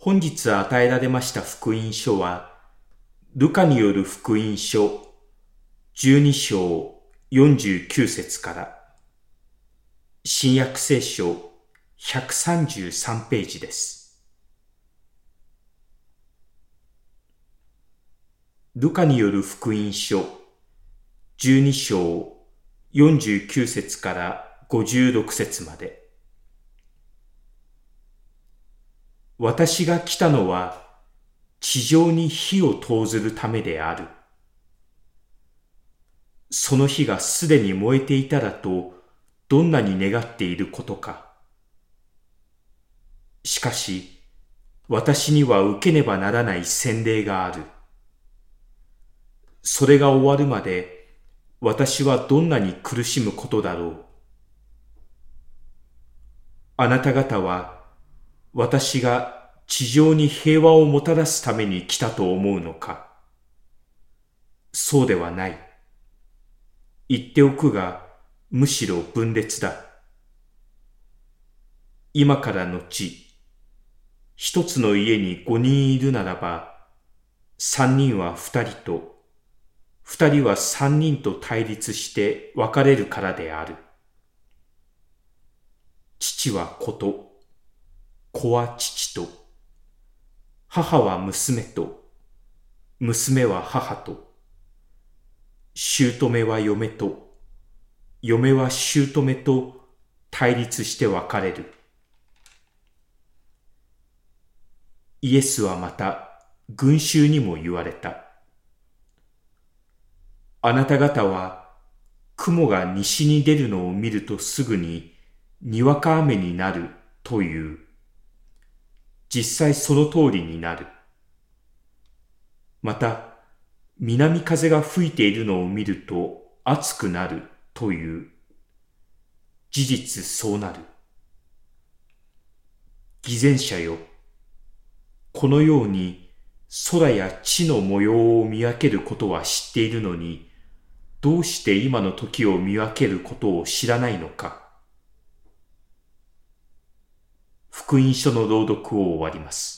本日与えられました福音書は、ルカによる福音書12章49節から、新約聖書133ページです。ルカによる福音書12章49節から56節まで。私が来たのは地上に火を投ずるためである。その火がすでに燃えていたらとどんなに願っていることか。しかし私には受けねばならない洗礼がある。それが終わるまで私はどんなに苦しむことだろう。あなた方は私が地上に平和をもたらすために来たと思うのか。そうではない。言っておくが、むしろ分裂だ。今からのち、一つの家に5人いるならば、3人は2人と、2人は3人と対立して別れるからである。父は子と、子は父と、母は娘と、娘は母と、姑は嫁と、嫁は姑と対立して別れる。イエスはまた群衆にも言われた。あなた方は雲が西に出るのを見るとすぐににわか雨になるという。実際その通りになる。また、南風が吹いているのを見ると暑くなるという。事実そうなる。偽善者よ。このように空や地の模様を見分けることは知っているのに、どうして今の時を見分けることを知らないのか。福音書の朗読を終わります。